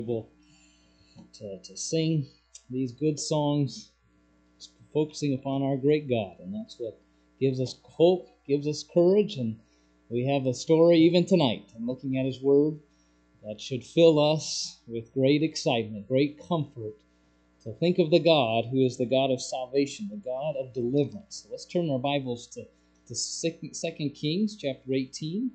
able to sing these good songs, focusing upon our great God. And that's what gives us hope, gives us courage. And we have a story even tonight, and looking at His Word, that should fill us with great excitement, great comfort, to think of the God who is the God of salvation, the God of deliverance. So let's turn our Bibles to 2 Kings chapter 18.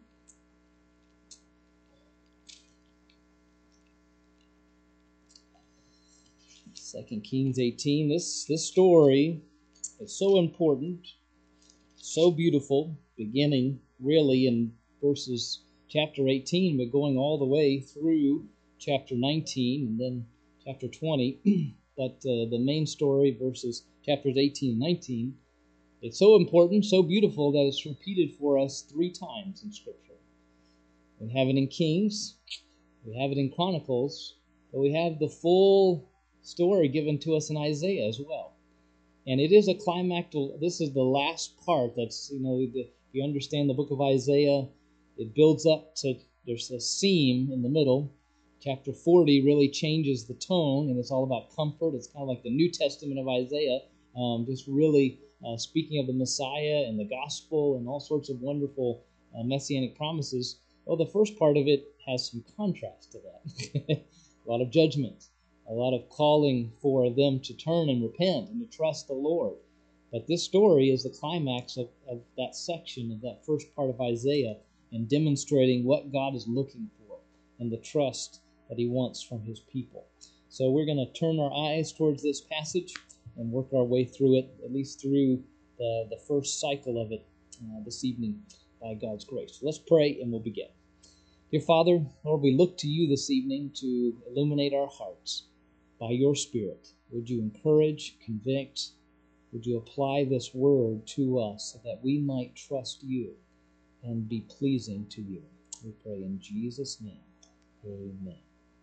2 Kings 18. This story is so important, so beautiful, beginning really in verses chapter 18, but going all the way through chapter 19 and then chapter 20. But the main story, verses chapters 18 and 19, it's so important, so beautiful that it's repeated for us 3 times in Scripture. We have it in Kings, we have it in Chronicles, but we have the full story given to us in Isaiah as well. And it is a climactic. This is the last part. That's, if you understand the book of Isaiah, it builds up to, there's a seam in the middle. Chapter 40 really changes the tone, and it's all about comfort. It's kind of like the New Testament of Isaiah, just really speaking of the Messiah and the gospel and all sorts of wonderful messianic promises. Well, the first part of it has some contrast to that. A lot of judgment, a lot of calling for them to turn and repent and to trust the Lord. But this story is the climax of that section, of that first part of Isaiah, and demonstrating what God is looking for and the trust that He wants from His people. So we're going to turn our eyes towards this passage and work our way through it, at least through the first cycle of it this evening by God's grace. So let's pray and we'll begin. Dear Father, Lord, we look to You this evening to illuminate our hearts by Your Spirit. Would You encourage, convict? Would You apply this word to us so that we might trust You and be pleasing to You? We pray in Jesus' name. Amen.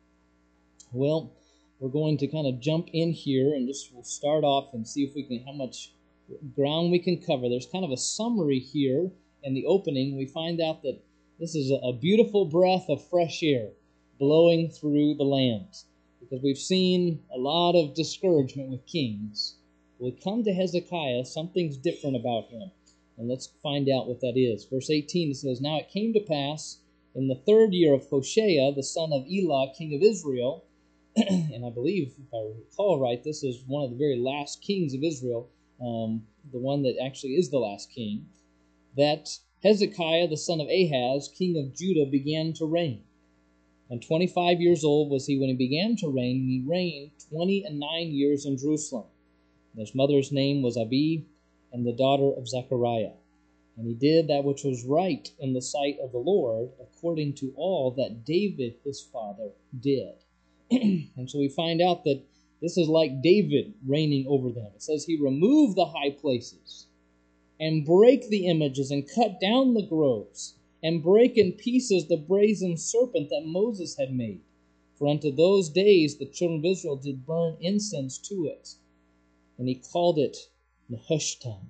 Well, we're going to kind of jump in here and we'll start off and see if we can, how much ground we can cover. There's kind of a summary here in the opening. We find out that this is a beautiful breath of fresh air blowing through the land, because we've seen a lot of discouragement with kings. When we come to Hezekiah, something's different about him. And let's find out what that is. Verse 18, it says, Now it came to pass in the 3rd year of Hoshea, the son of Elah, king of Israel, and I believe, if I recall right, this is one of the very last kings of Israel, the one that actually is the last king, that Hezekiah, the son of Ahaz, king of Judah, began to reign. And 25 years old was he when he began to reign, and he reigned 29 years in Jerusalem. And his mother's name was Abi, and the daughter of Zechariah. And he did that which was right in the sight of the Lord, according to all that David his father did. And so we find out that this is like David reigning over them. It says he removed the high places, and brake the images, and cut down the groves, and brake in pieces the brazen serpent that Moses had made. For unto those days the children of Israel did burn incense to it. And he called it Nehushtan.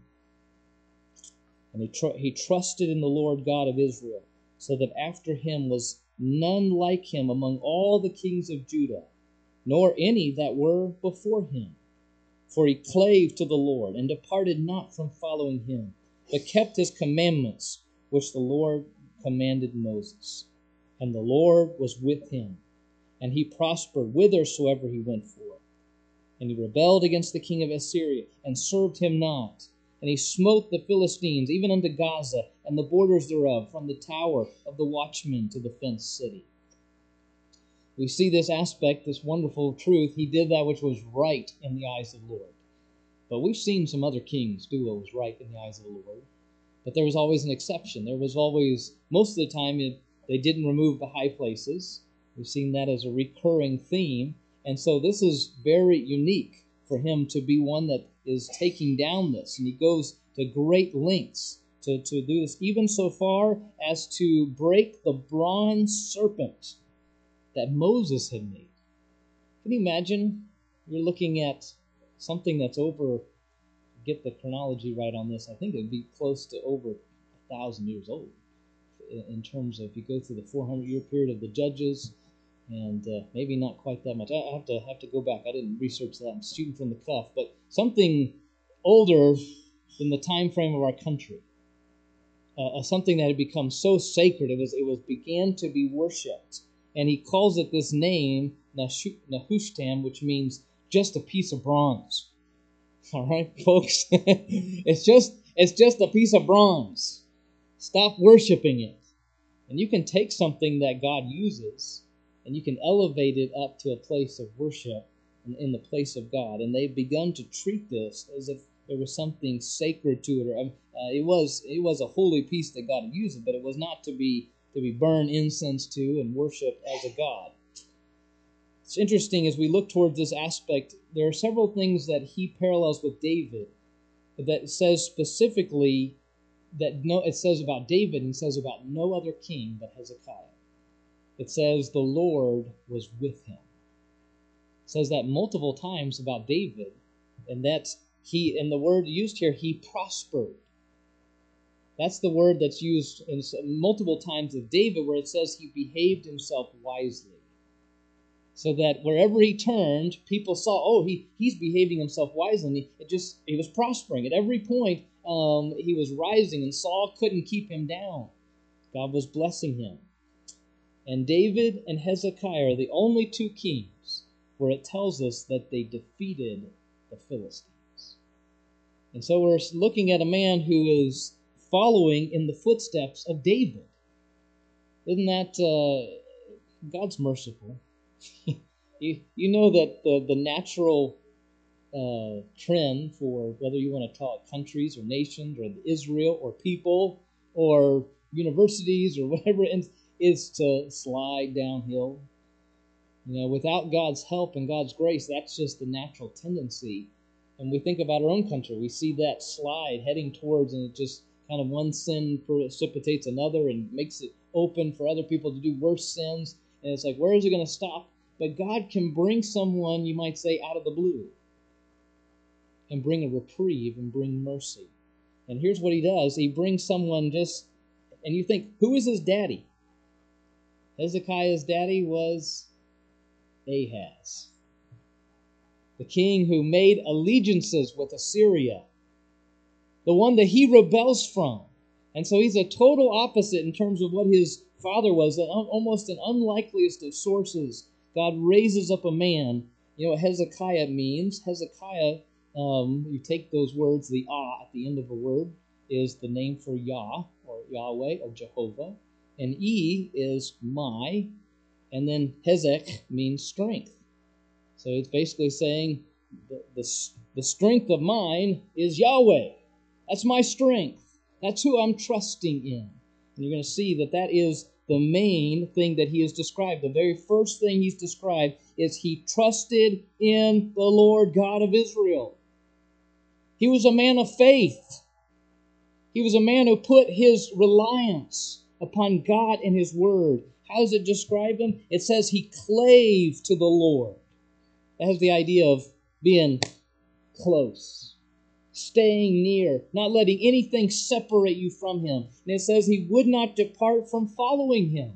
And he trusted in the Lord God of Israel, so that after him was none like him among all the kings of Judah, nor any that were before him. For he clave to the Lord, and departed not from following him, but kept his commandments, which the Lord commanded Moses. And the Lord was with him, and he prospered whithersoever he went forth. And he rebelled against the king of Assyria, and served him not. And he smote the Philistines, even unto Gaza, and the borders thereof, from the tower of the watchman to the fenced city. We see this aspect, this wonderful truth. He did that which was right in the eyes of the Lord. But we've seen some other kings do what was right in the eyes of the Lord. But there was always an exception. There was always, most of the time, they didn't remove the high places. We've seen that as a recurring theme. And so this is very unique for him to be one that is taking down this. And he goes to great lengths to do this, even so far as to break the bronze serpent that Moses had made. Can you imagine? You're looking at something that's over, get the chronology right on this, I think it would be close to over 1,000 years old in terms of, if you go through the 400-year period of the Judges, and maybe not quite that much. I have to go back. I didn't research that. I'm shooting from the cuff, but something older than the time frame of our country. Something that had become so sacred, it was began to be worshipped, and he calls it this name Nehushtan, which means just a piece of bronze. All right, folks, it's just a piece of bronze. Stop worshiping it, and you can take something that God uses, and you can elevate it up to a place of worship in the place of God. And they've begun to treat this as if there was something sacred to it, or it was a holy piece that God had used, but it was not to be burned incense to and worshipped as a god. It's interesting as we look towards this aspect. There are several things that he parallels with David that says specifically it says about David and says about no other king but Hezekiah. It says the Lord was with him. It says that multiple times about David, and that's and the word used here, he prospered. That's the word that's used multiple times of David, where it says he behaved himself wisely. So that wherever he turned, people saw, oh, he's behaving himself wisely. He was prospering. At every point, he was rising, and Saul couldn't keep him down. God was blessing him. And David and Hezekiah are the only two kings where it tells us that they defeated the Philistines. And so we're looking at a man who is following in the footsteps of David. Isn't that God's merciful? You know that the natural trend for whether you want to call it countries or nations or Israel or people or universities or whatever is to slide downhill. Without God's help and God's grace, that's just the natural tendency. And we think about our own country, we see that slide heading towards, and it just kind of one sin precipitates another and makes it open for other people to do worse sins. And it's like, where is it going to stop? But God can bring someone, you might say, out of the blue and bring a reprieve and bring mercy. And here's what he does. He brings someone and you think, who is his daddy? Hezekiah's daddy was Ahaz, the king who made allegiances with Assyria, the one that he rebels from. And so he's a total opposite in terms of what his father was, almost an unlikeliest of sources. God raises up a man. You know what Hezekiah means? Hezekiah, you take those words, the ah at the end of a word is the name for Yah, or Yahweh, or Jehovah. And E is my, and then Hezek means strength. So it's basically saying the strength of mine is Yahweh. That's my strength. That's who I'm trusting in. And you're going to see that is the main thing that he is described. The very first thing he's described is he trusted in the Lord God of Israel. He was a man of faith. He was a man who put his reliance upon God and his word. How does it describe him? It says he clave to the Lord. That has the idea of being close, staying near, not letting anything separate you from him. And it says he would not depart from following him.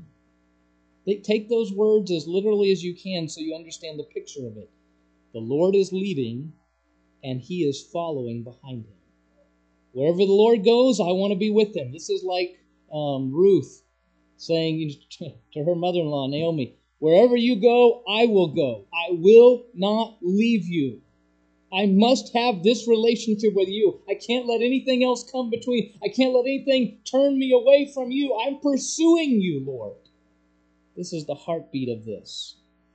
Take those words as literally as you can so you understand the picture of it. The Lord is leading, and he is following behind him. Wherever the Lord goes, I want to be with him. This is like Ruth saying to her mother-in-law, Naomi, wherever you go, I will go. I will not leave you. I must have this relationship with you. I can't let anything else come between. I can't let anything turn me away from you. I'm pursuing you, Lord. This is the heartbeat of this.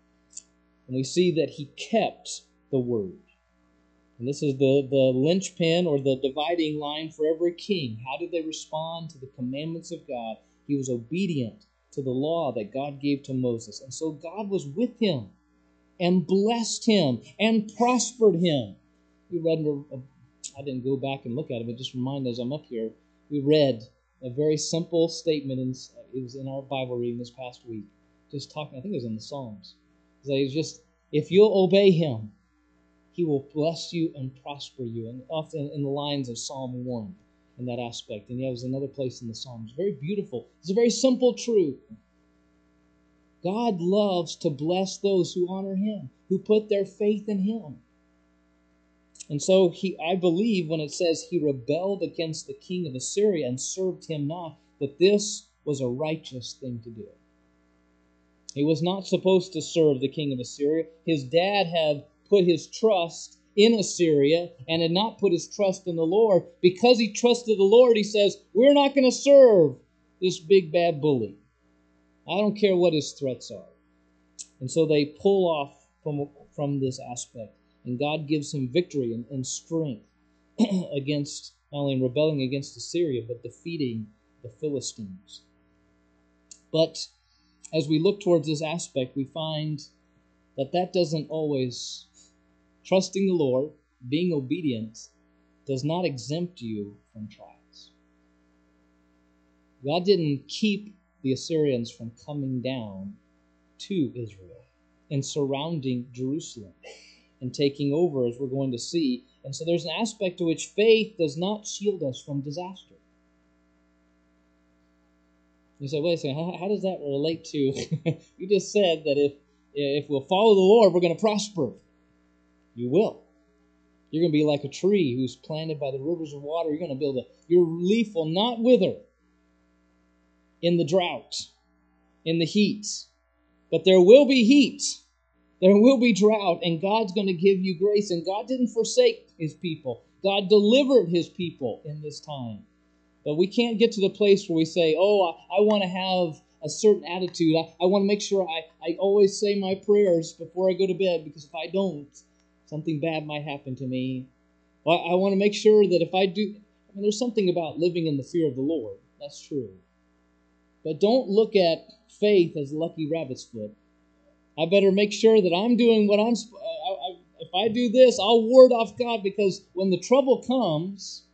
And we see that he kept the word. And this is the linchpin or the dividing line for every king. How did they respond to the commandments of God? He was obedient to the law that God gave to Moses. And so God was with him and blessed him and prospered him. We read, I didn't go back and look at it, but just remind as I'm up here, we read a very simple statement, it was in our Bible reading this past week, just talking, I think it was in the Psalms. It was just, if you'll obey him, he will bless you and prosper you. And often in the lines of Psalm 1 in that aspect. And yeah, it was another place in the Psalms. Very beautiful. It's a very simple truth. God loves to bless those who honor Him, who put their faith in Him. And so I believe when it says he rebelled against the king of Assyria and served him not, that this was a righteous thing to do. He was not supposed to serve the king of Assyria. His dad had put his trust in Assyria and had not put his trust in the Lord. Because he trusted the Lord, he says, we're not going to serve this big bad bully. I don't care what his threats are. And so they pull off from this aspect. And God gives him victory and strength against, not only in rebelling against Assyria, but defeating the Philistines. But as we look towards this aspect, we find that doesn't always, trusting the Lord, being obedient, does not exempt you from trials. God didn't keep the Assyrians from coming down to Israel and surrounding Jerusalem and taking over, as we're going to see. And so there's an aspect to which faith does not shield us from disaster. You say, wait a second, how does that relate to? You just said that if we'll follow the Lord, we're going to prosper. You will. You're going to be like a tree who's planted by the rivers of water. You're going to be able to, your leaf will not wither in the drought, in the heat. But there will be heat. There will be drought, and God's going to give you grace. And God didn't forsake His people. God delivered His people in this time. But we can't get to the place where we say, I want to have a certain attitude. I want to make sure I always say my prayers before I go to bed, because if I don't, something bad might happen to me. I want to make sure that if I do, there's something about living in the fear of the Lord. That's true. But don't look at faith as lucky rabbit's foot. I better make sure that I'm doing what if I do this, I'll ward off God, because when the trouble comes,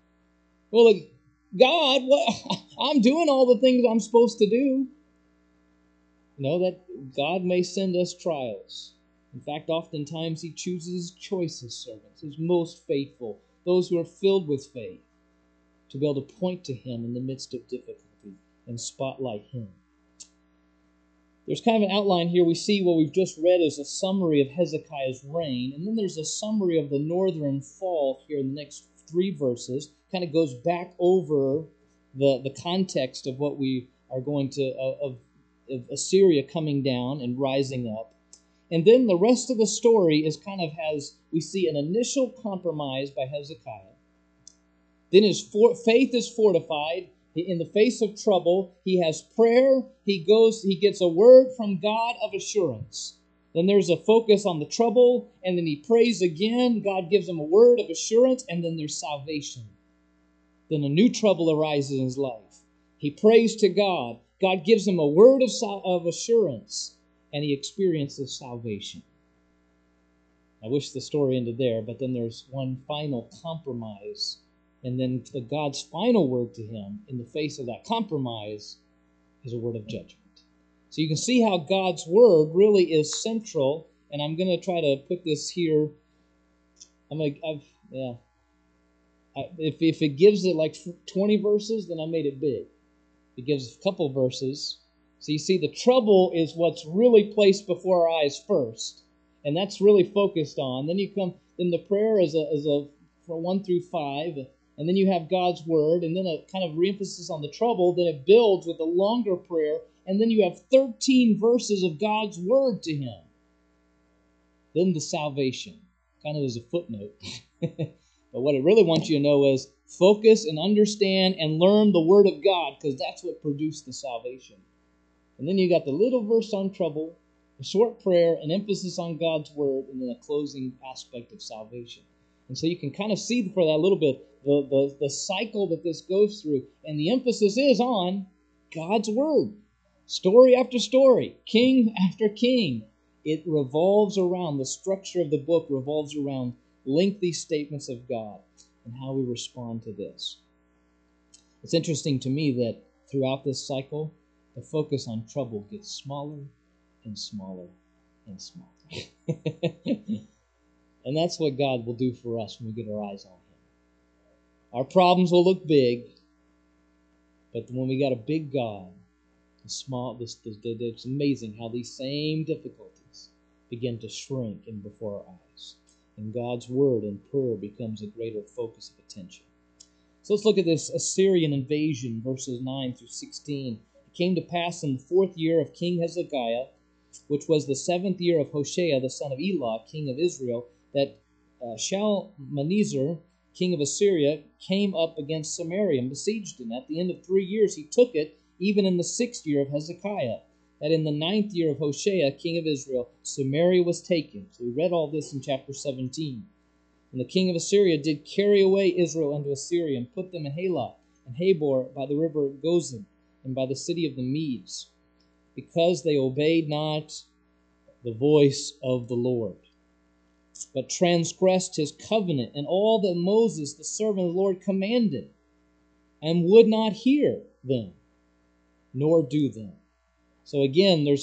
God, I'm doing all the things I'm supposed to do. That God may send us trials. In fact, oftentimes He chooses His choicest servants, His most faithful, those who are filled with faith, to be able to point to Him in the midst of difficulty and spotlight Him. There's kind of an outline here. We see what we've just read as a summary of Hezekiah's reign, and then there's a summary of the northern fall here in the next 3 verses. Kind of goes back over the context of what we are going to, of Assyria coming down and rising up. And then the rest of the story is kind of we see an initial compromise by Hezekiah. Then his faith is fortified. In the face of trouble, he has prayer. He gets a word from God of assurance. Then there's a focus on the trouble, and then he prays again. God gives him a word of assurance, and then there's salvation. Then a new trouble arises in his life. He prays to God. God gives him a word of assurance, and he experiences salvation. I wish the story ended there, but then there's one final compromise. And then God's final word to him in the face of that compromise is a word of judgment. So you can see how God's word really is central. And I'm going to try to put this here. If it gives it like 20 verses, then I made it big. It gives a couple verses. So you see, the trouble is what's really placed before our eyes first, and that's really focused on. Then the prayer is for 1 through 5. And then you have God's word, and then a kind of re-emphasis on the trouble. Then it builds with a longer prayer, and then you have 13 verses of God's word to him. Then the salvation, kind of as a footnote. But what it really wants you to know is focus and understand and learn the word of God, because that's what produced the salvation. And then you got the little verse on trouble, a short prayer, an emphasis on God's word, and then a closing aspect of salvation. And so you can kind of see for that a little bit the cycle that this goes through. And the emphasis is on God's word. Story after story, king after king. It revolves around, the structure of the book revolves around lengthy statements of God and how we respond to this. It's interesting to me that throughout this cycle, the focus on trouble gets smaller and smaller and smaller. And that's what God will do for us when we get our eyes on Him. Our problems will look big, but when we got a big God, It's amazing how these same difficulties begin to shrink in before our eyes. And God's word and prayer becomes a greater focus of attention. So let's look at this Assyrian invasion, verses 9 through 16. It came to pass in the 4th year of King Hezekiah, which was the 7th year of Hoshea, the son of Elah, king of Israel, that Shalmaneser, king of Assyria, came up against Samaria and besieged it. At the end of 3 years he took it, even in the 6th year of Hezekiah. That in the 9th year of Hoshea, king of Israel, Samaria was taken. So we read all this in chapter 17. And the king of Assyria did carry away Israel unto Assyria, and put them in Halah and Habor by the river Gozan, and by the city of the Medes, because they obeyed not the voice of the Lord, but transgressed his covenant, and all that Moses, the servant of the Lord, commanded, and would not hear them, nor do them. So again, there's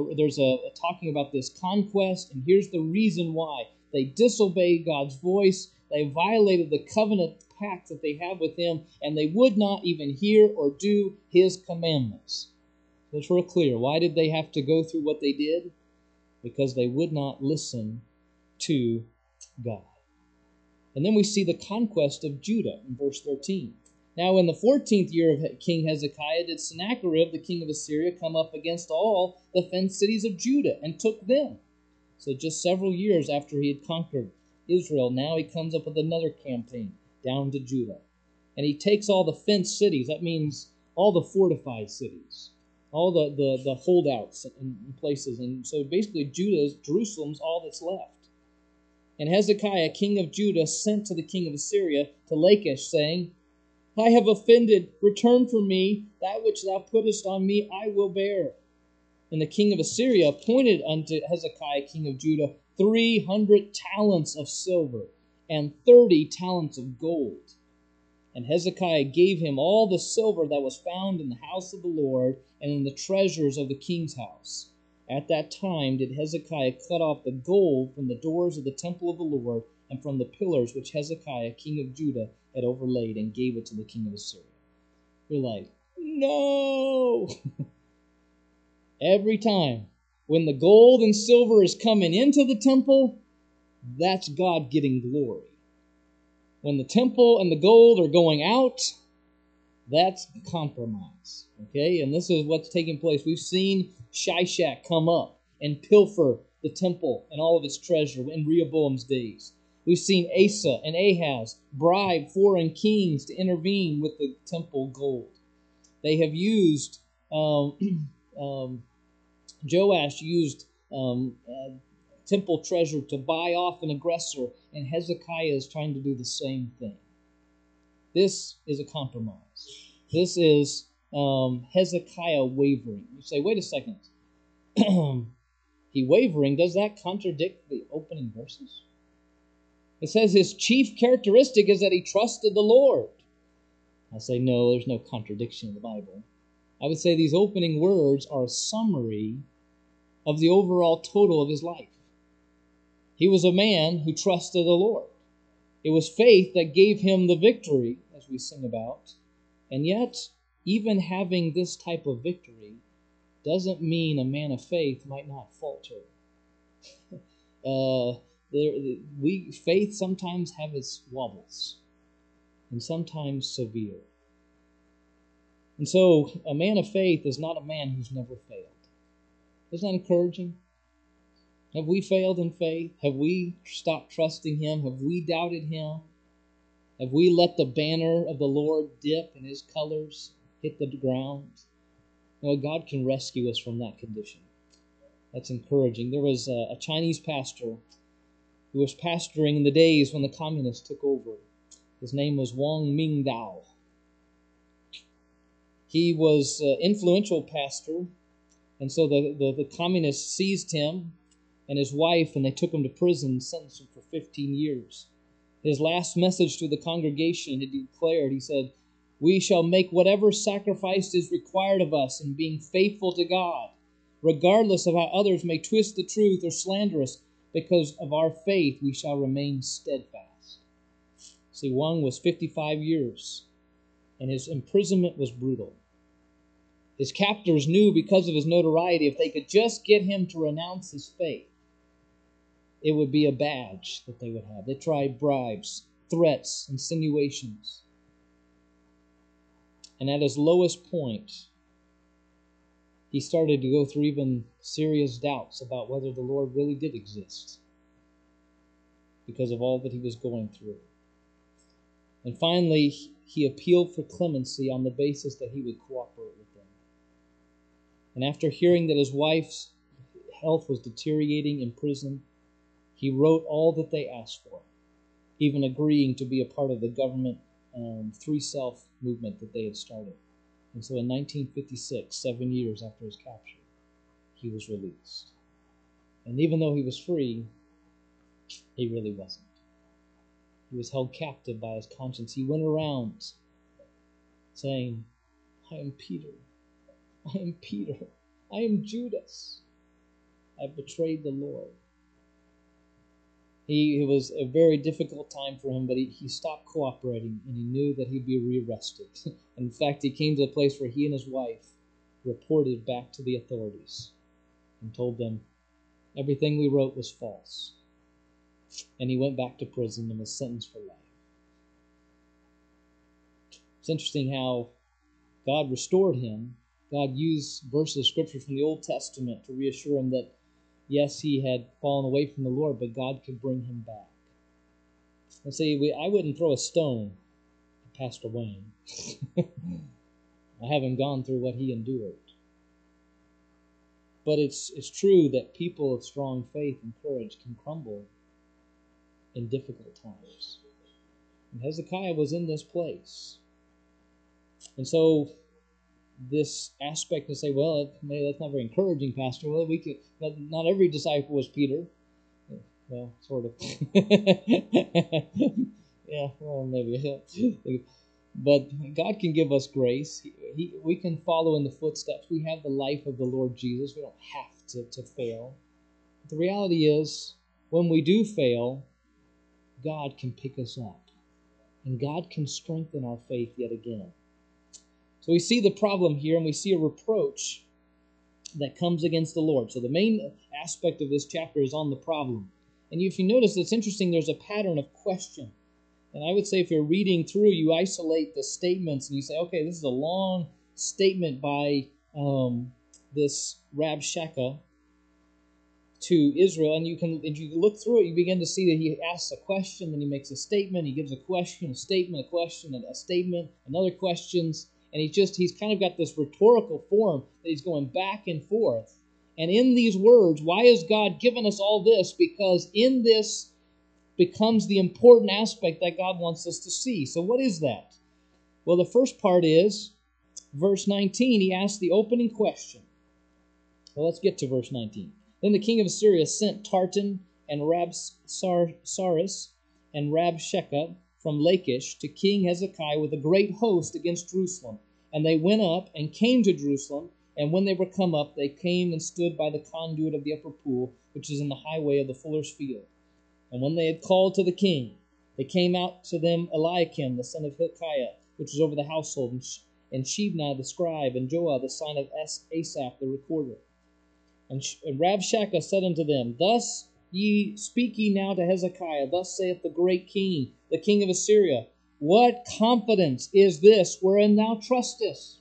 a talking about this conquest, and here's the reason why. They disobeyed God's voice, they violated the covenant pact that they have with him, and they would not even hear or do his commandments. So it's real clear. Why did they have to go through what they did? Because they would not listen to God. And then we see the conquest of Judah in verse 13. Now in the 14th year of King Hezekiah did Sennacherib, the king of Assyria, come up against all the fenced cities of Judah, and took them. So just several years after he had conquered Israel, now he comes up with another campaign down to Judah. And he takes all the fenced cities. That means all the fortified cities, all the holdouts and places. And so basically Jerusalem's all that's left. And Hezekiah, king of Judah, sent to the king of Assyria, to Lachish, saying, I have offended. Return from me. That which thou puttest on me I will bear. And the king of Assyria appointed unto Hezekiah, king of Judah, 300 talents of silver and 30 talents of gold. And Hezekiah gave him all the silver that was found in the house of the Lord and in the treasures of the king's house. At that time did Hezekiah cut off the gold from the doors of the temple of the Lord and from the pillars which Hezekiah, king of Judah, had overlaid, and gave it to the king of Assyria. You're like, no! Every time when the gold and silver is coming into the temple, that's God getting glory. When the temple and the gold are going out, that's compromise. Okay? And this is what's taking place. We've seen Shishak come up and pilfer the temple and all of its treasure in Rehoboam's days. We've seen Asa and Ahaz bribe foreign kings to intervene with the temple gold. They have used Joash used temple treasure to buy off an aggressor, and Hezekiah is trying to do the same thing. This is a compromise. This is Hezekiah wavering. You say, wait a second. He wavering, does that contradict the opening verses? It says his chief characteristic is that he trusted the Lord. I say, no, there's no contradiction in the Bible. I would say these opening words are a summary of the overall total of his life. He was a man who trusted the Lord. It was faith that gave him the victory, as we sing about. And yet, even having this type of victory doesn't mean a man of faith might not falter. Faith sometimes has its wobbles, and sometimes severe. And so, a man of faith is not a man who's never failed. Isn't that encouraging? Have we failed in faith? Have we stopped trusting Him? Have we doubted Him? Have we let the banner of the Lord dip and His colors hit the ground? You know, God can rescue us from that condition. That's encouraging. There was a Chinese pastor who was pastoring in the days when the communists took over. His name was Wang Mingdao. He was an influential pastor, and so the communists seized him and his wife, and they took him to prison and sentenced him for 15 years. His last message to the congregation, he declared, he said, "We shall make whatever sacrifice is required of us in being faithful to God, regardless of how others may twist the truth or slander us. Because of our faith, we shall remain steadfast." See, Wang was 55 years, and his imprisonment was brutal. His captors knew because of his notoriety, if they could just get him to renounce his faith, it would be a badge that they would have. They tried bribes, threats, insinuations. And at his lowest point, he started to go through even serious doubts about whether the Lord really did exist because of all that he was going through. And finally, he appealed for clemency on the basis that he would cooperate with them. And after hearing that his wife's health was deteriorating in prison, he wrote all that they asked for, even agreeing to be a part of the government Three Self movement that they had started. And so in 1956, 7 years after his capture, he was released. And even though he was free, he really wasn't. He was held captive by his conscience. He went around saying, I am Peter. I am Peter. I am Judas. I betrayed the Lord. It was a very difficult time for him, but he stopped cooperating, and he knew that he'd be rearrested. In fact, he came to a place where he and his wife reported back to the authorities and told them everything we wrote was false. And he went back to prison and was sentenced for life. It's interesting how God restored him. God used verses of Scripture from the Old Testament to reassure him that, yes, he had fallen away from the Lord, but God could bring him back. And see, I wouldn't throw a stone at Pastor Wayne. I haven't gone through what he endured. But it's true that people of strong faith and courage can crumble in difficult times. And Hezekiah was in this place. And so this aspect to say, well, maybe that's not very encouraging, Pastor. Well, not every disciple was Peter. Well, sort of. Yeah, well, maybe. But God can give us grace. We can follow in the footsteps. We have the life of the Lord Jesus. We don't have to fail. But the reality is, when we do fail, God can pick us up. And God can strengthen our faith yet again. So we see the problem here, and we see a reproach that comes against the Lord. So the main aspect of this chapter is on the problem. And if you notice, it's interesting, there's a pattern of question. And I would say if you're reading through, you isolate the statements, and you say, okay, this is a long statement by this Rabshakeh to Israel, and if you look through it, you begin to see that he asks a question, then he makes a statement, he gives a question, a statement, a question, a statement, another questions, and he's kind of got this rhetorical form that he's going back and forth. And in these words, why has God given us all this? Because in this becomes the important aspect that God wants us to see. So what is that? Well, the first part is, verse 19, he asks the opening question. Well, let's get to verse 19. Then the king of Assyria sent Tartan and Rabsaris and Rabshakeh from Lachish to King Hezekiah with a great host against Jerusalem. And they went up and came to Jerusalem, and when they were come up, they came and stood by the conduit of the upper pool, which is in the highway of the fuller's field. And when they had called to the king, they came out to them Eliakim, the son of Hilkiah, which was over the household, and Shebna the scribe, and Joah the son of Asaph the recorder. And Rabshakeh said unto them, Thus speak ye now to Hezekiah, thus saith the great king, the king of Assyria, What confidence is this wherein thou trustest?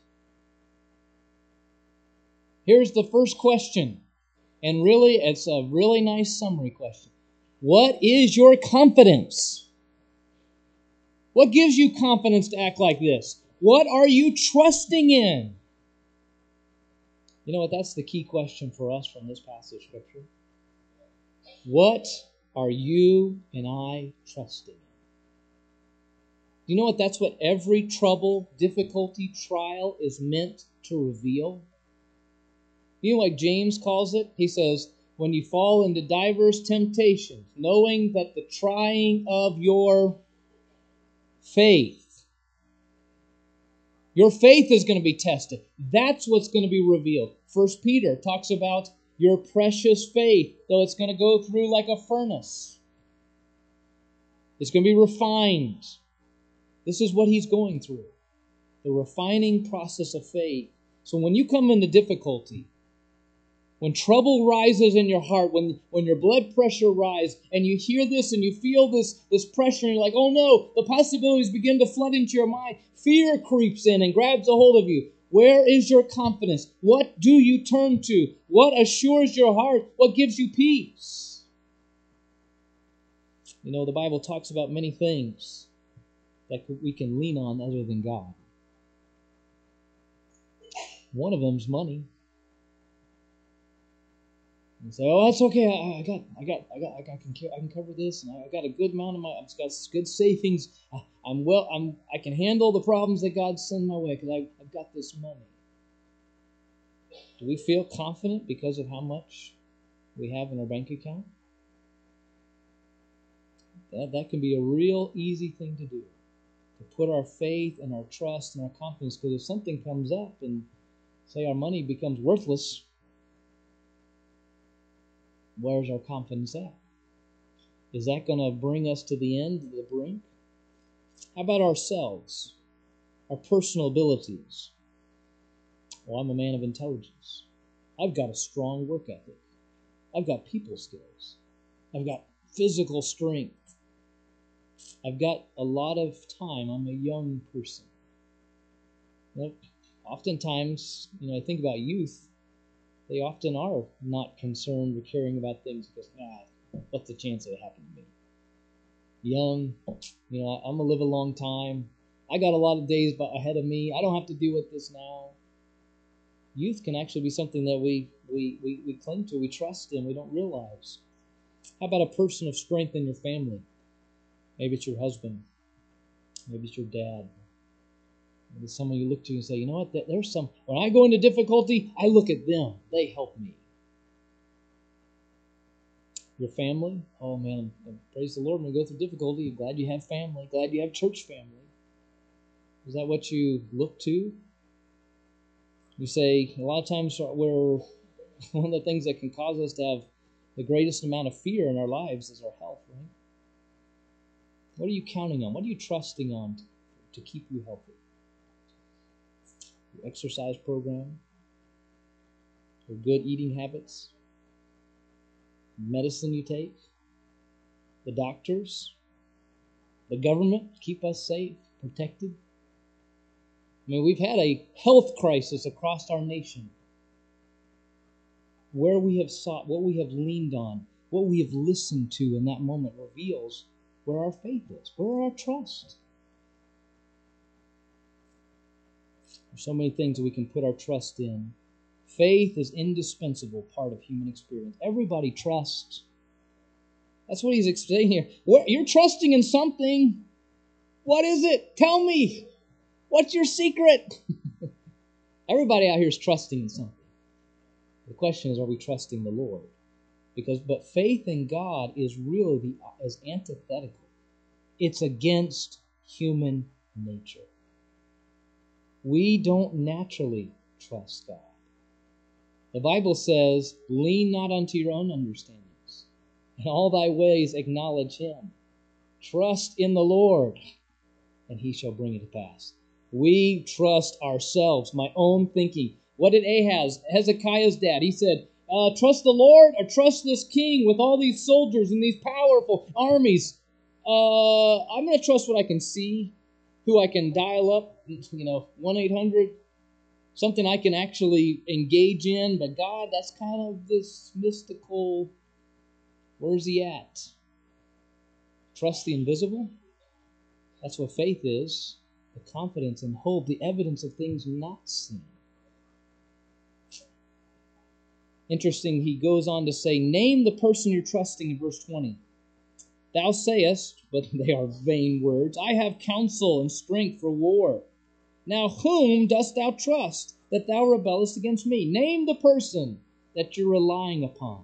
Here's the first question, and really, it's a really nice summary question. What is your confidence? What gives you confidence to act like this? What are you trusting in? You know what? That's the key question for us from this passage of Scripture. What are you and I trusting in? You know what? That's what every trouble, difficulty, trial is meant to reveal. You know what James calls it? He says, when you fall into diverse temptations, knowing that the trying of your faith is going to be tested. That's what's going to be revealed. 1 Peter talks about your precious faith, though it's going to go through like a furnace. It's going to be refined. This is what he's going through. The refining process of faith. So when you come into difficulty, when trouble rises in your heart, when your blood pressure rises, and you hear this and you feel this pressure, and you're like, oh no, the possibilities begin to flood into your mind. Fear creeps in and grabs a hold of you. Where is your confidence? What do you turn to? What assures your heart? What gives you peace? You know, the Bible talks about many things that we can lean on other than God. One of them is money. And say, oh, that's okay. I can cover this, and I got a good amount of I've got good savings. I can handle the problems that God sends my way because I've got this money. Do we feel confident because of how much we have in our bank account? That can be a real easy thing to do, to put our faith and our trust and our confidence. Because if something comes up and say our money becomes worthless, where's our confidence at? Is that going to bring us to the end, to the brink? How about ourselves, our personal abilities? Well, I'm a man of intelligence. I've got a strong work ethic. I've got people skills. I've got physical strength. I've got a lot of time. I'm a young person. Oftentimes, I think about youth. They often are not concerned or caring about things because, what's the chance of it happening to me? Young, I'm going to live a long time. I got a lot of days ahead of me. I don't have to deal with this now. Youth can actually be something that we cling to, we trust in, we don't realize. How about a person of strength in your family? Maybe it's your husband. Maybe it's your dad. Maybe it's someone you look to and say, you know what, there's some, when I go into difficulty, I look at them. They help me. Your family? Oh man, praise the Lord when you go through difficulty. You're glad you have family. Glad you have church family. Is that what you look to? You say, a lot of times one of the things that can cause us to have the greatest amount of fear in our lives is our health, right? What are you counting on? What are you trusting on to keep you healthy? Your exercise program? Your good eating habits? Medicine you take? The doctors? The government to keep us safe, protected? I mean, we've had a health crisis across our nation. Where we have sought, what we have leaned on, what we have listened to in that moment reveals where our faith is, where our trust. There's so many things that we can put our trust in. Faith is an indispensable part of human experience. Everybody trusts. That's what he's saying here. You're trusting in something. What is it? Tell me. What's your secret? Everybody out here is trusting in something. The question is, are we trusting the Lord? But faith in God is really is antithetical. It's against human nature. We don't naturally trust God. The Bible says, lean not unto your own understandings. In all thy ways acknowledge him. Trust in the Lord, and he shall bring it to pass. We trust ourselves, my own thinking. What did Ahaz, Hezekiah's dad, he said, trust the Lord or trust this king with all these soldiers and these powerful armies? I'm going to trust what I can see, who I can dial up, 1-800, something I can actually engage in. But God, that's kind of this mystical, where's he at? Trust the invisible? That's what faith is. The confidence and hope, the evidence of things not seen. Interesting, he goes on to say, name the person you're trusting in verse 20. Thou sayest, but they are vain words, I have counsel and strength for war. Now whom dost thou trust, that thou rebellest against me? Name the person that you're relying upon.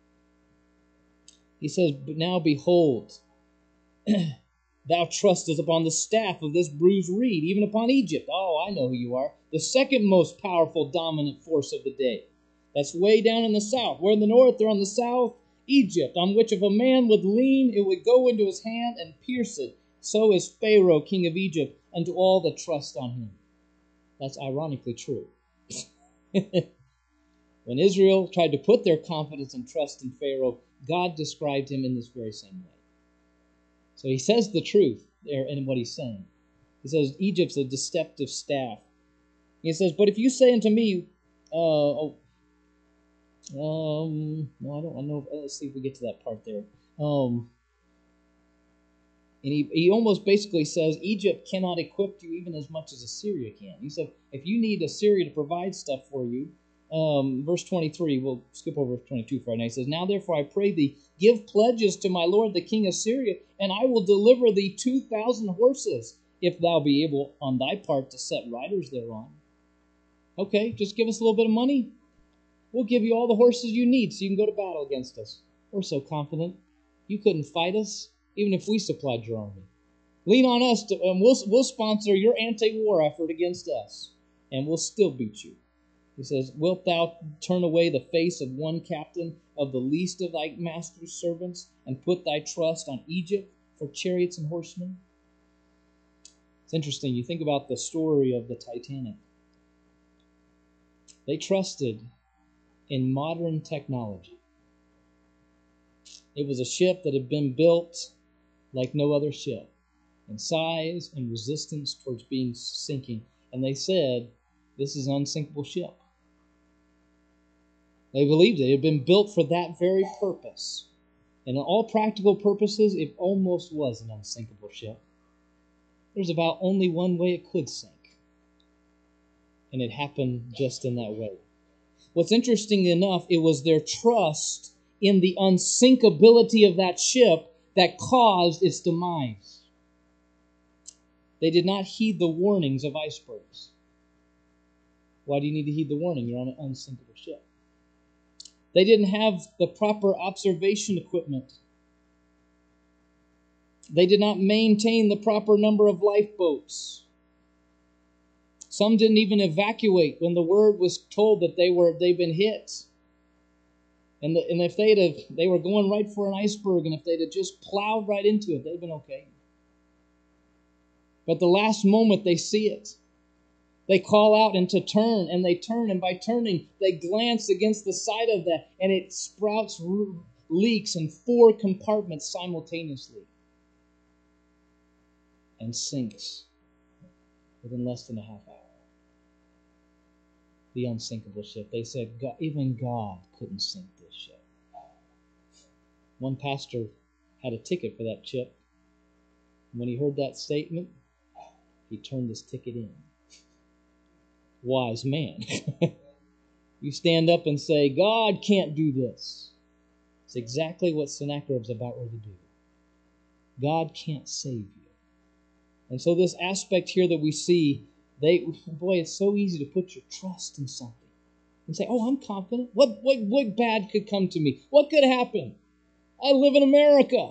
He says, but now behold, thou trustest upon the staff of this bruised reed, even upon Egypt. Oh, I know who you are. The second most powerful, dominant force of the day. That's way down in the south. We're in the north, they're on the south. Egypt, on which if a man would lean, it would go into his hand and pierce it. So is Pharaoh, king of Egypt, unto all that trust on him. That's ironically true. When Israel tried to put their confidence and trust in Pharaoh, God described him in this very same way. So he says the truth there in what he's saying. He says, Egypt's a deceptive staff. He says, but if you say unto me, no, I don't know. Let's see if we get to that part there. And he almost basically says Egypt cannot equip you even as much as Assyria can. He said, if you need Assyria to provide stuff for you, verse 23, we'll skip over verse 22 for right now. He says, now therefore I pray thee, give pledges to my lord the king of Syria, and I will deliver thee 2,000 horses, if thou be able on thy part to set riders thereon. Okay, just give us a little bit of money. We'll give you all the horses you need so you can go to battle against us. We're so confident. You couldn't fight us, even if we supplied your army. Lean on us, and we'll sponsor your anti-war effort against us, and we'll still beat you. He says, wilt thou turn away the face of one captain of the least of thy master's servants, and put thy trust on Egypt for chariots and horsemen? It's interesting. You think about the story of the Titanic. They trusted in modern technology. It was a ship that had been built like no other ship, in size and resistance towards being sinking. And they said, this is an unsinkable ship. They believed it. It had been built for that very purpose. And in all practical purposes, it almost was an unsinkable ship. There's about only one way it could sink. And it happened just in that way. What's interesting enough, it was their trust in the unsinkability of that ship that caused its demise. They did not heed the warnings of icebergs. Why do you need to heed the warning? You're on an unsinkable ship. They didn't have the proper observation equipment. They did not maintain the proper number of lifeboats. Some didn't even evacuate when the word was told that they'd been hit. And if they were going right for an iceberg, and if they'd have just plowed right into it, they'd been okay. But the last moment they see it, they call out and to turn, and they turn, and by turning, they glance against the side of that, and it sprouts leaks in 4 compartments simultaneously and sinks within less than a half hour. The unsinkable ship. They said, even God couldn't sink this ship. One pastor had a ticket for that ship. When he heard that statement, he turned his ticket in. Wise man. You stand up and say, God can't do this. It's exactly what Sennacherib's about ready to do. God can't save you. And so this aspect here that we see, it's so easy to put your trust in something and say, oh, I'm confident. What bad could come to me? What could happen? I live in America.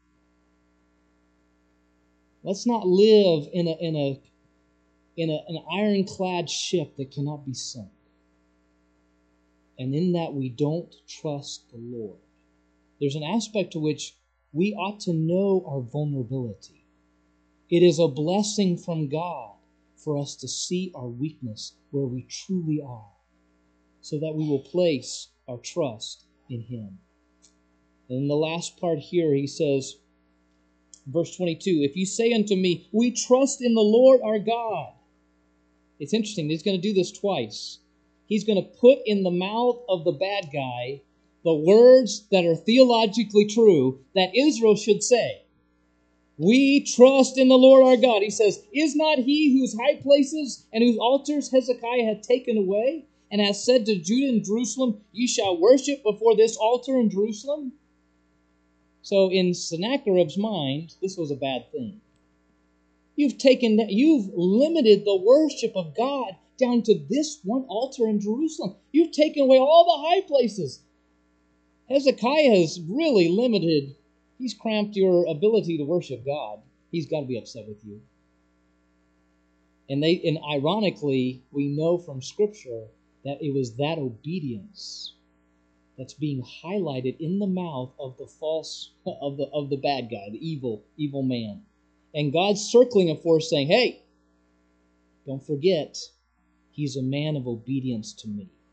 Let's not live in an ironclad ship that cannot be sunk. And in that we don't trust the Lord. There's an aspect to which we ought to know our vulnerability. It is a blessing from God for us to see our weakness where we truly are, so that we will place our trust in Him. And in the last part here, he says, verse 22, if you say unto me, we trust in the Lord our God. It's interesting, he's going to do this twice. He's going to put in the mouth of the bad guy the words that are theologically true that Israel should say. We trust in the Lord our God. He says, is not he whose high places and whose altars Hezekiah had taken away, and has said to Judah and Jerusalem, ye shall worship before this altar in Jerusalem? So in Sennacherib's mind, this was a bad thing. You've limited the worship of God down to this one altar in Jerusalem. You've taken away all the high places. Hezekiah has really limited. He's cramped your ability to worship God. He's got to be upset with you. And ironically, we know from Scripture that it was that obedience that's being highlighted in the mouth of the bad guy, the evil man. And God's circling him for saying, hey, don't forget, he's a man of obedience to me.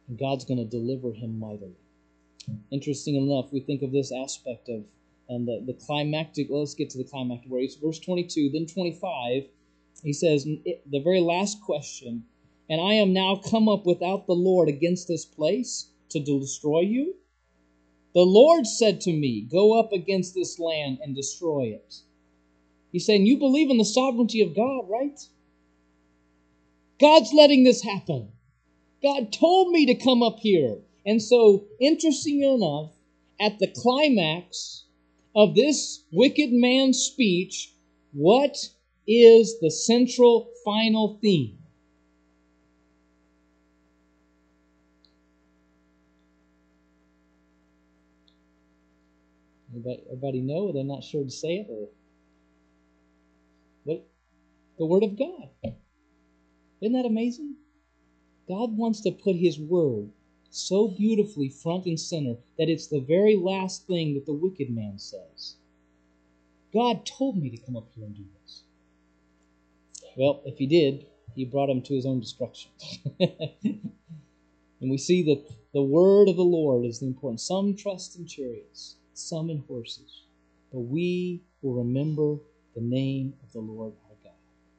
And God's going to deliver him mightily. Interesting enough, we think of this aspect of and the climactic. Well, let's get to the climactic where it's verse 22, then 25. He says, the very last question, and I am now come up without the Lord against this place to destroy you. The Lord said to me, go up against this land and destroy it. He's saying, you believe in the sovereignty of God, right? God's letting this happen. God told me to come up here. And so, interesting enough, at the climax of this wicked man's speech, what is the central final theme? Everybody know? Or they're not sure to say it? Or what? The Word of God. Isn't that amazing? God wants to put His Word so beautifully front and center that it's the very last thing that the wicked man says. God told me to come up here and do this. Well, if He did, He brought him to his own destruction. And we see that the word of the Lord is the important. Some trust in chariots, some in horses, but we will remember the name of the Lord our God.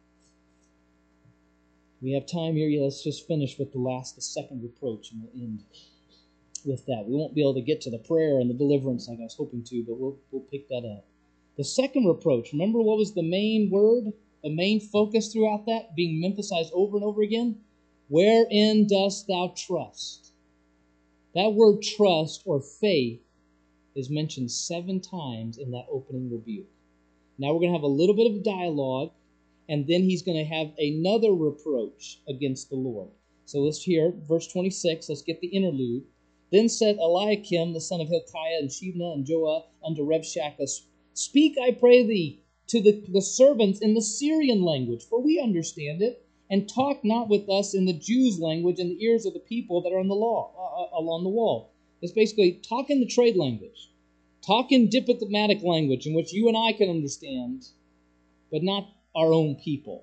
We have time here. Let's just finish with the second reproach, and we'll end with that. We won't be able to get to the prayer and the deliverance like I was hoping to, but we'll pick that up. The second reproach, remember what was the main word, the main focus throughout that, being emphasized over and over again? Wherein dost thou trust? That word trust or faith is mentioned 7 times in that opening rebuke. Now we're going to have a little bit of dialogue, and then he's going to have another reproach against the Lord. So let's hear verse 26. Let's get the interlude. Then said Eliakim, the son of Hilkiah, and Shebna, and Joah, unto Revshakeh, speak, I pray thee, to the servants in the Syrian language, for we understand it, and talk not with us in the Jews' language in the ears of the people that are on the along the wall. It's basically talk in the trade language. Talk in diplomatic language in which you and I can understand, but not our own people.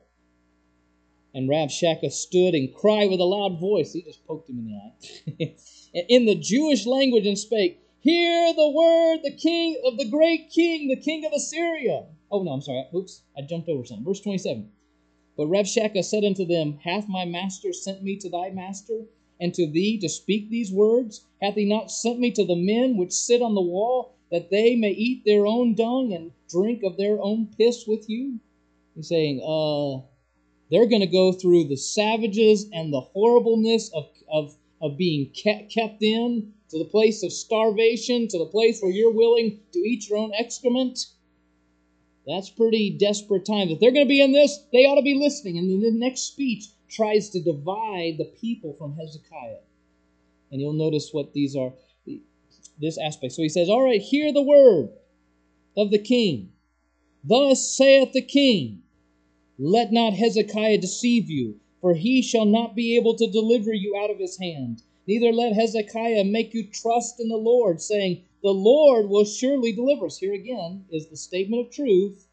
And Rabshakeh stood and cried with a loud voice. He just poked him in the eye. In the Jewish language and spake, hear the word, the king of the great king, the king of Assyria. Oh, no, I'm sorry. Oops, I jumped over something. Verse 27. But Rabshakeh said unto them, hath my master sent me to thy master, and to thee to speak these words? Hath he not sent me to the men which sit on the wall, that they may eat their own dung and drink of their own piss with you? He's saying, they're going to go through the savages and the horribleness of being kept in, to the place of starvation, to the place where you're willing to eat your own excrement. That's pretty desperate times. If they're going to be in this, they ought to be listening. And then the next speech tries to divide the people from Hezekiah. And you'll notice what these are, this aspect. So he says, all right, hear the word of the king. Thus saith the king, let not Hezekiah deceive you, for he shall not be able to deliver you out of his hand. Neither let Hezekiah make you trust in the Lord, saying, the Lord will surely deliver us. Here again is the statement of truth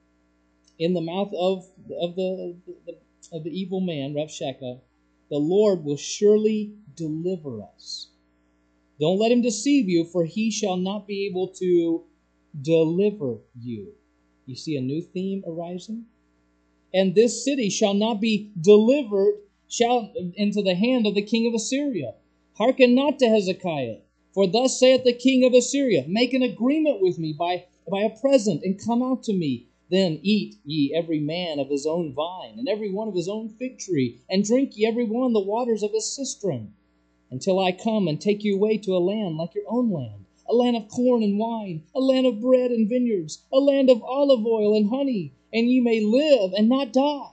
in the mouth of the evil man, Rabshakeh. The Lord will surely deliver us. Don't let him deceive you, for he shall not be able to deliver you. You see a new theme arising? And this city shall not be delivered into the hand of the king of Assyria. Hearken not to Hezekiah, for thus saith the king of Assyria, make an agreement with me by a present, and come out to me. Then eat ye every man of his own vine, and every one of his own fig tree, and drink ye every one the waters of his cistern, until I come and take you away to a land like your own land, a land of corn and wine, a land of bread and vineyards, a land of olive oil and honey, and ye may live and not die.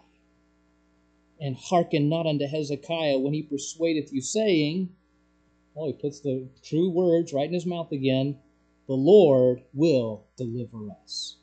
And hearken not unto Hezekiah when he persuadeth you, saying, well, he puts the true words right in his mouth again, the Lord will deliver us.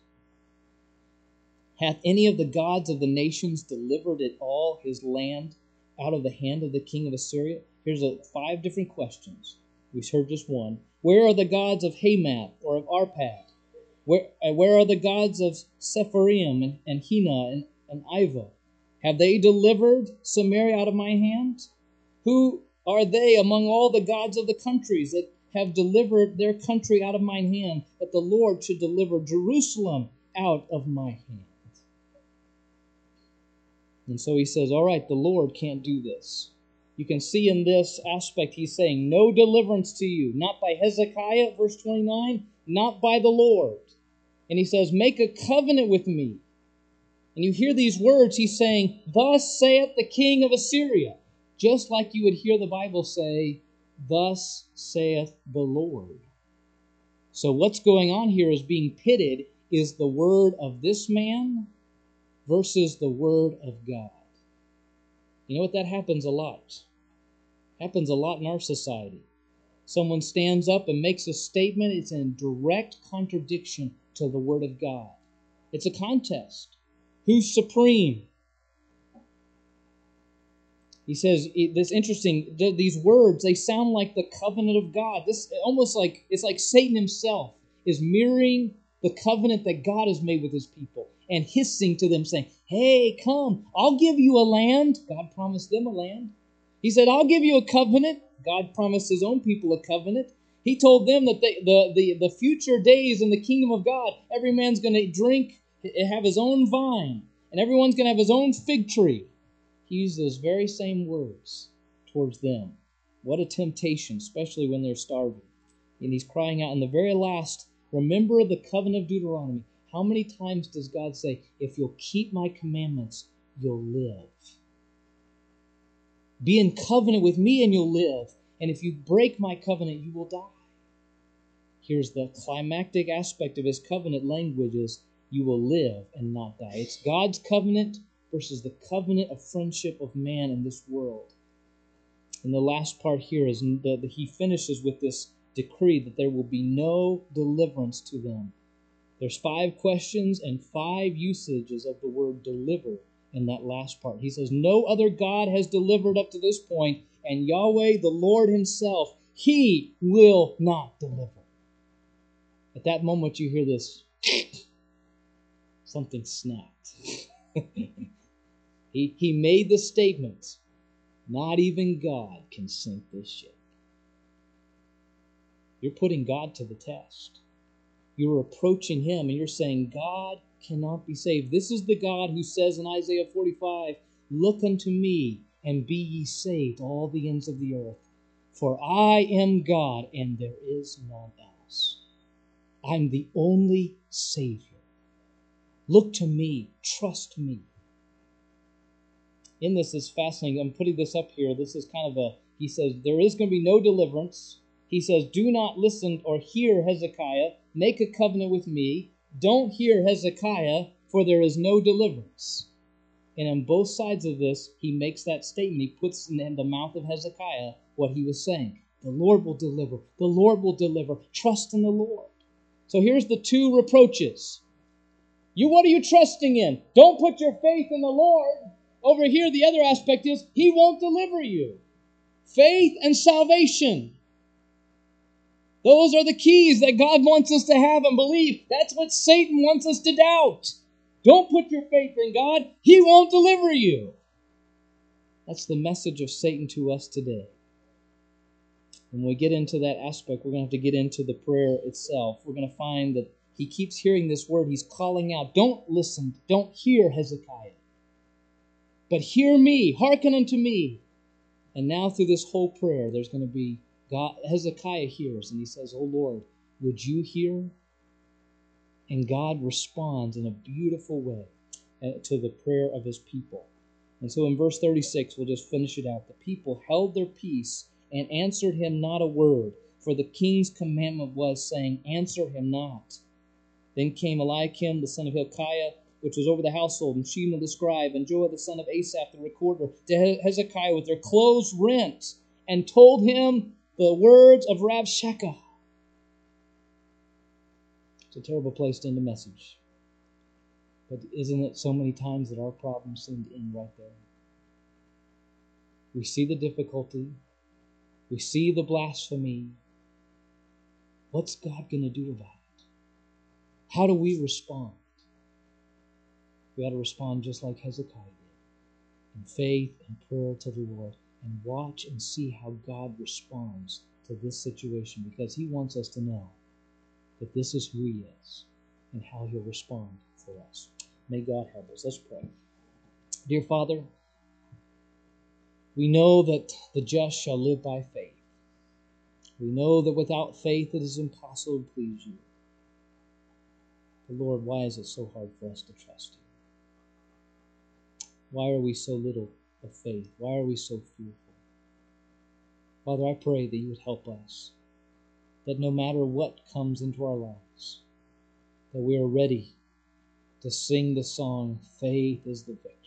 Hath any of the gods of the nations delivered it all, his land, out of the hand of the king of Assyria? Here's 5 different questions. We've heard just one. Where are the gods of Hamath or of Arpad? Where are the gods of Sepharvaim and Hena and Iva? Have they delivered Samaria out of my hand? Who are they among all the gods of the countries that have delivered their country out of mine hand, that the Lord should deliver Jerusalem out of my hand? And so he says, all right, the Lord can't do this. You can see in this aspect, he's saying, no deliverance to you, not by Hezekiah, verse 29, not by the Lord. And he says, make a covenant with me. And you hear these words, he's saying, thus saith the king of Assyria. Just like you would hear the Bible say, thus saith the Lord. So what's going on here is being pitted is the word of this man versus the word of God. You know what? That happens a lot. Happens a lot in our society. Someone stands up and makes a statement. It's in direct contradiction to the word of God. It's a contest. Who's supreme? He says, this interesting, these words, they sound like the covenant of God. This almost like, it's like Satan himself is mirroring the covenant that God has made with his people and hissing to them saying, hey, come, I'll give you a land. God promised them a land. He said, I'll give you a covenant. God promised his own people a covenant. He told them that the future days in the kingdom of God, every man's going to drink, have his own vine, and everyone's going to have his own fig tree. He used those very same words towards them. What a temptation, especially when they're starving. And he's crying out in the very last, remember the covenant of Deuteronomy. How many times does God say, if you'll keep my commandments, you'll live? Be in covenant with me and you'll live. And if you break my covenant, you will die. Here's the climactic aspect of his covenant language is, you will live and not die. It's God's covenant versus the covenant of friendship of man in this world. And the last part here is that he finishes with this decree that there will be no deliverance to them. There's 5 questions and 5 usages of the word deliver in that last part. He says, no other God has delivered up to this point, and Yahweh, the Lord himself, he will not deliver. At that moment you hear this, something snapped. He made the statement, not even God can sink this ship. You're putting God to the test. You're approaching him and you're saying, God cannot be saved. This is the God who says in Isaiah 45, look unto me and be ye saved, all the ends of the earth. For I am God and there is none else. I'm the only Savior. Look to me. Trust me. In this is fascinating. I'm putting this up here. This is kind of he says, there is going to be no deliverance. He says, do not listen or hear Hezekiah. Make a covenant with me. Don't hear Hezekiah, for there is no deliverance. And on both sides of this, he makes that statement. He puts in the mouth of Hezekiah what he was saying. The Lord will deliver. The Lord will deliver. Trust in the Lord. So here's the 2 reproaches. What are you trusting in? Don't put your faith in the Lord. Over here, the other aspect is, he won't deliver you. Faith and salvation. Those are the keys that God wants us to have and believe. That's what Satan wants us to doubt. Don't put your faith in God. He won't deliver you. That's the message of Satan to us today. When we get into that aspect, we're going to have to get into the prayer itself. We're going to find that he keeps hearing this word. He's calling out, don't listen, don't hear Hezekiah. But hear me, hearken unto me. And now through this whole prayer, there's going to be God. Hezekiah hears, and he says, oh Lord, would you hear? And God responds in a beautiful way to the prayer of his people. And so in verse 36, we'll just finish it out. The people held their peace and answered him not a word, for the king's commandment was, saying, answer him not. Then came Eliakim, the son of Hilkiah, which was over the household, and Shema the scribe, and Joah the son of Asaph the recorder, to Hezekiah with their clothes rent, and told him the words of Rabshakeh. It's a terrible place to end a message. But isn't it so many times that our problems seem to end right there? We see the difficulty. We see the blasphemy. What's God going to do about it? How do we respond? We ought to respond just like Hezekiah did, in faith and prayer to the Lord, and watch and see how God responds to this situation, because He wants us to know that this is who He is and how He'll respond for us. May God help us. Let's pray. Dear Father, we know that the just shall live by faith. We know that without faith it is impossible to please you. But Lord, why is it so hard for us to trust you? Why are we so little of faith? Why are we so fearful? Father, I pray that you would help us, that no matter what comes into our lives, that we are ready to sing the song, Faith is the Victor.